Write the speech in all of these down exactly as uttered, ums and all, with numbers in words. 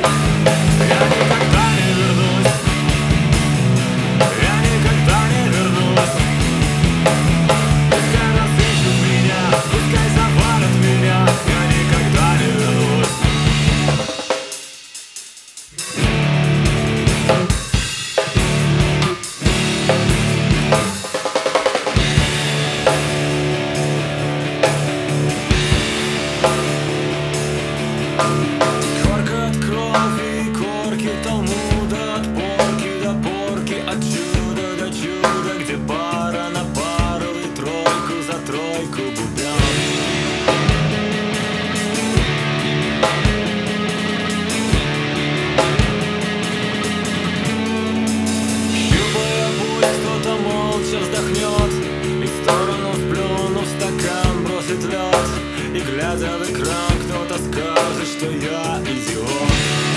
Я никогда не вернусь. Я никогда не вернусь. Пускай разыщут меня, пускай завалят меня. Я никогда не вернусь. Корка от крови, корки Талмуда, от порки до порки, от чуда до чуда, где пара на пару и тройку за тройку бубен. Щупая путь, кто-то молча вздохнет и в сторону сплюнув стакан бросит лед. И глядя в экран, кто-то скажет, что я идиот.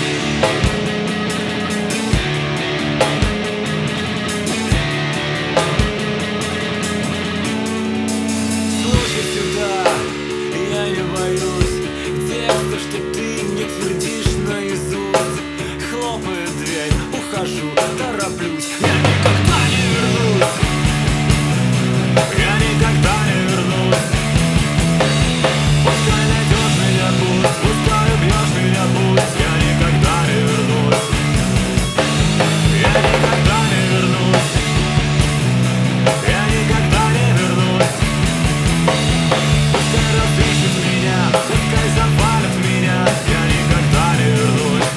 Слушай сюда, я не боюсь текста, что ты мне твердишь наизусть. Хлопает дверь, ухожу, тороплюсь. Я никогда не вернусь. Я никогда не вернусь. Пускай найдешь меня путь, пускай убьешь меня путь. Я никогда не вернусь. Я никогда не вернусь. Я никогда не вернусь. Пускай разыщут меня, пускай завалят меня. Я никогда не вернусь.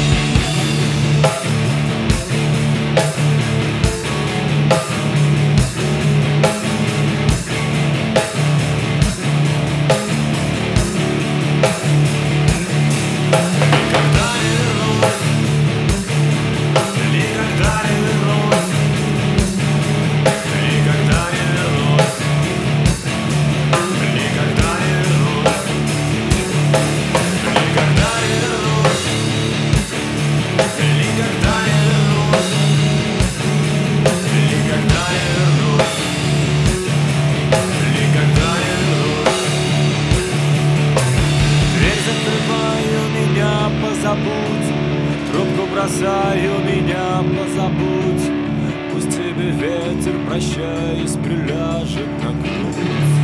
Позабудь, трубку бросаю, меня позабудь. Пусть тебе ветер, прощаясь, приляжет на грудь.